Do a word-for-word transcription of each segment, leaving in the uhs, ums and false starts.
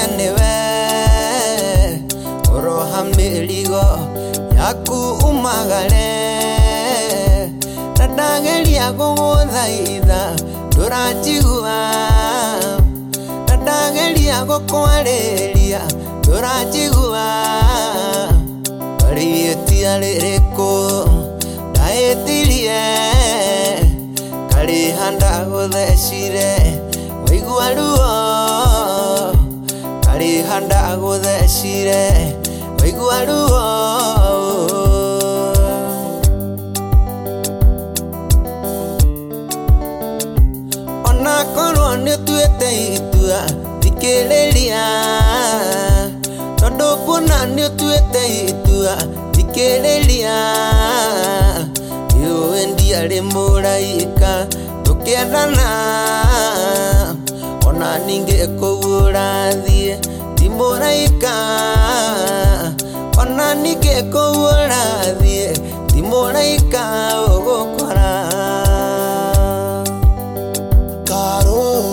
newe Oroha mirigo yaku umagare Nadageria guguthaitha ndurajigua Nadageria gukwareria ndurajigua Barietia ririko ndaitirie Karihanda guthecire waigua ruo Karihanda guthecire waigua ruo Ona korwo nĩũtuĩte itua thikĩrĩria Tondũ kuona nĩũtuĩte itua thikĩrĩria Yũĩ ndiarĩ mũraika tũkĩendana Ona ningĩ kũu ũrathiĩ ti mũraika Ona ningĩ kũu ũrathiĩ ti mũraika ũgũkora Caro,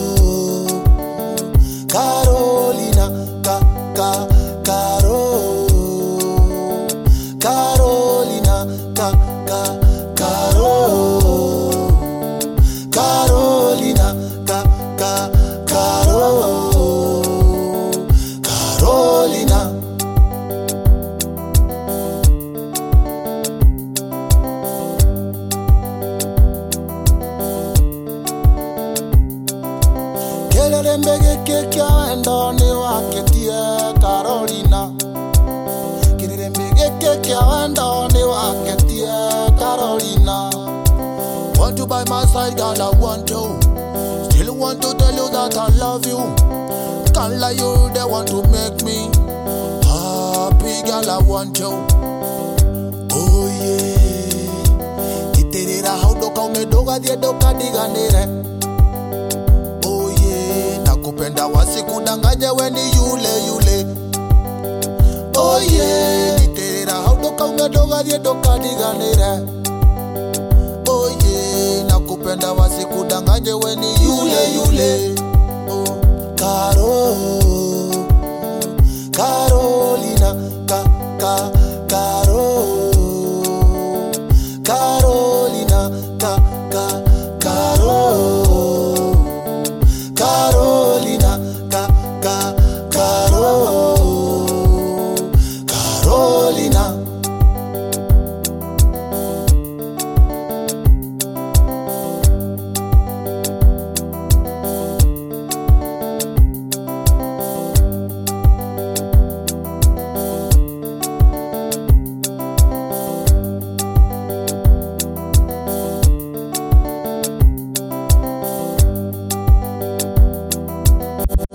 Carolina, ca, ca, Caro, Carolina, ca, ca, Caro, Carolina, ca, ca, Caro, Carolina. Kirerembege kekya wendo ni waketie Carolina Kirerembege kekya wendo ni waketie Carolina Want to by my side, girl, I want you Still want to tell you that I love you Can't lie, you, they want to make me happy, girl, I want you Oh yeah Titerera haudoka umedoga die doka diganire Kupenda wasikudanganye weni yule yule Oh yeah Niterera haudoka umedoga die doka diganire Oh yeah Nakupenda wasikudanganye weni yule yule Oh Caro Carolina Ca